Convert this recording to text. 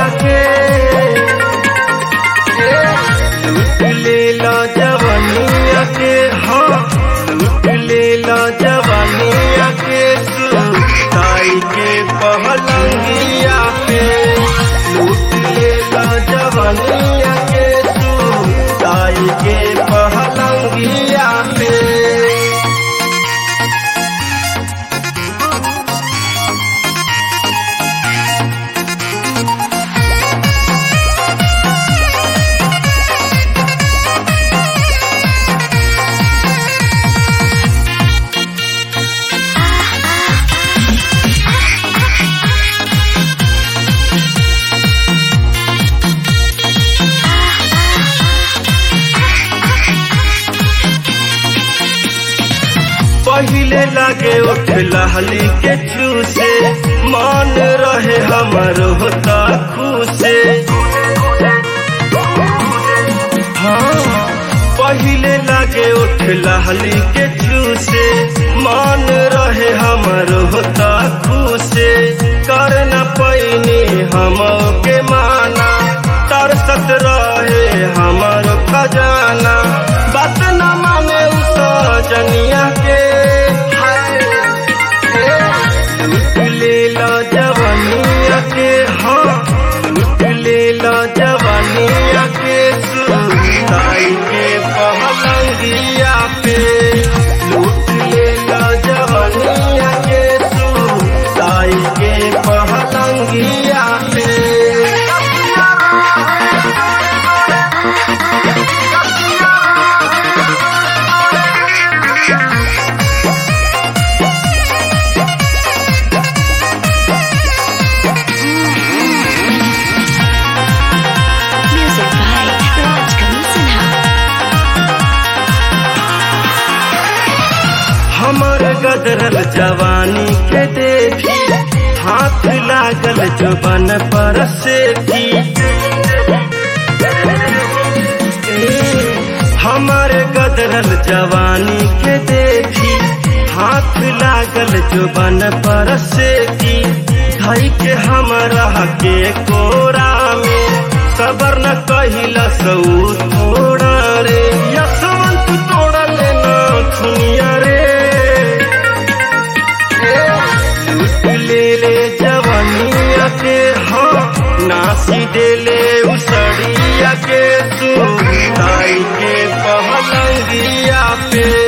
के लूट लेला जवानिया के, हाँ लूट लेला जवानिया के सुताई के पहलंगिया पे, लूट लेला जवानिया के सुताई के पहलंगिया पे। पहिले लागे उठ लहली के चूसे, मान रहे हमर होता खुशे, हाँ पहिले लागे उठ लहली के चूसे, मान रहे हमर होता खुशे, कर न पैनी हम के माना, तरसत रहे हमर खजाना, बात न माने उस जनिया के, लूट लेला जवानिया के, हाँ लूट लेला जवानिया के सुताई के पहलंगिया पे, लूट लेला जवानिया के सुताई के पहलंगिया पे। हमर गदरल जवानी के देखी, हाथ लागल जुबन पर सेठी, हमर गदरल जवानी के देखी, हाथ लागल जुबन पर सेठी, धई के हमरा के कोरा में, सबर न कहिला सऊ थोड़ा रे, यशवंत तोड़ा लेना दुनिया रे, ले जवानिया के, हाँ नासी देले उसड़िया के सुताई के पहलंगिया पे।